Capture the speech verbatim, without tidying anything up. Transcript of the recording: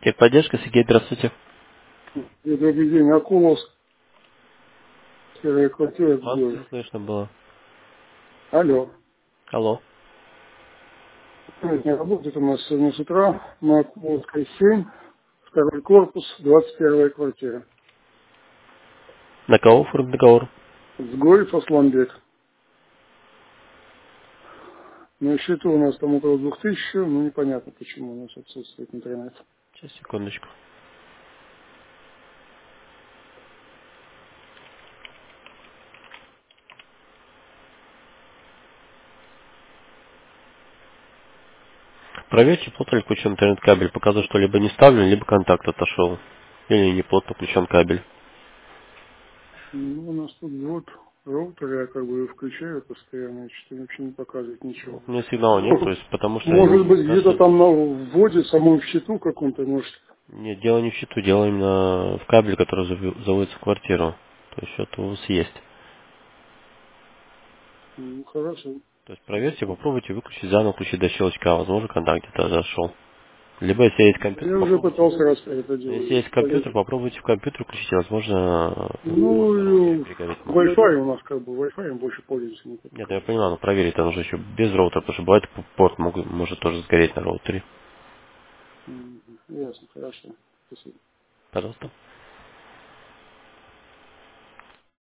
Техподдержка, Сергей, здравствуйте. И добрый день, Акуловск, первая квартира в Вас Гое. не слышно было. Алло. Алло. Интернет не работает у нас сегодня с утра на Акуловской семь, второй корпус, двадцать первая квартира. На кого оформлен договор? С Гой Фасланбек. На счету у нас там около двух тысяч, ну непонятно, почему у нас отсутствует интернет. Сейчас, секундочку. Проверьте, плотно ли включен интернет-кабель. Показывает, что либо не ставлен, либо контакт отошел. Или не плотно включен кабель. Ну, у нас тут вот роутер, я как бы его включаю постоянно, и что вообще не показывает Ну, ничего. у меня сигнала нет, то есть, потому что Может быть, где-то каждый... там на вводе, самом счету каком-то, может. Нет, дело не в счету, дело именно в кабеле, который зави- заводится в квартиру. То есть счет у вас есть. Ну, хорошо. То есть проверьте, попробуйте выключить заново, включить до щелчка. Возможно, контакт где-то зашел. Либо если есть компьютер, Я уже попробуйте. пытался раз это Если делать, есть компьютер, бесполезно. попробуйте в компьютер включить, возможно, можно роутер Ну, и перегореть может. Wi-Fi у нас как бы, Wi-Fi им больше пользуется не Нет, только. я понимаю, но проверить это нужно еще без роутера, потому что бывает порт могут, может тоже сгореть на роутере. М, Ясно, хорошо. Спасибо. Пожалуйста.